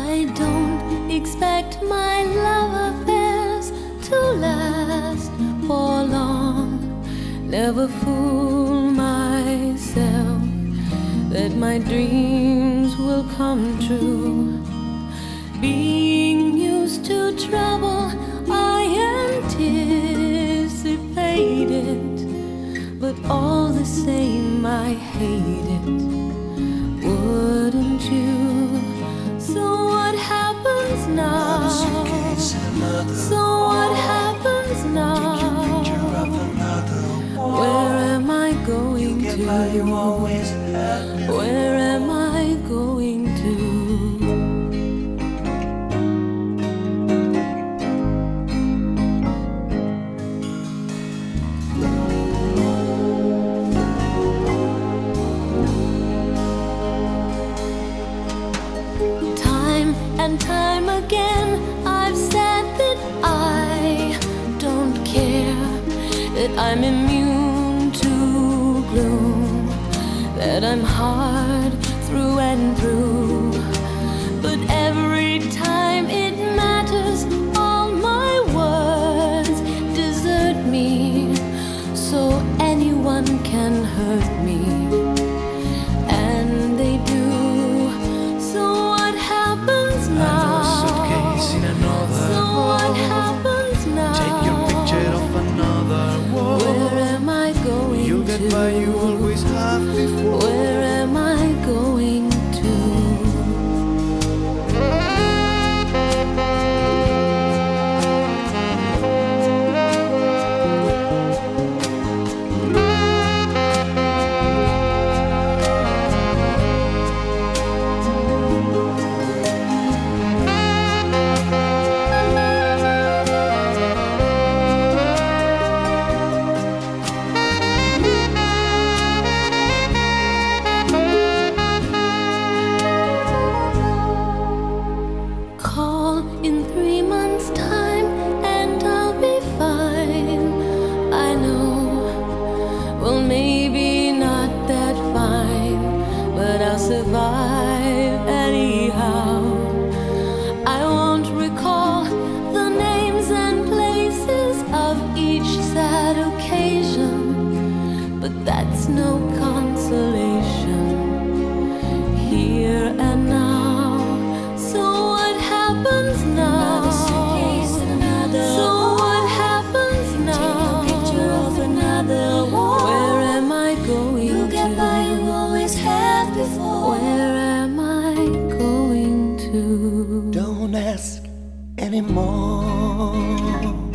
I don't expect my love affairs to last for long. Never fool myself that my dreams will come true. Being used to trouble, I anticipate it, but all the same I hate it. Wouldn't you? So what happens now? So what happens now? Where am I going to? Where am I going to? Time and time again I've said that I don't care, that I'm immune to gloom, that I'm hard through and through. But every time it matters, all my words desert me, so anyone can hurt me, and they do. So what happens now? So what happens now? Take your picture of another wall. Where am I going You'll get to? by, you always have before. Where am I going to? Call in 3 months' time and I'll be fine. I know, well, maybe not that fine, but I'll survive anyhow. I won't recall the names and places of each sad occasion, but that's no consolation here and now. So what happens now? So what happens now? Where am I going to? Where am I going to? Don't ask anymore.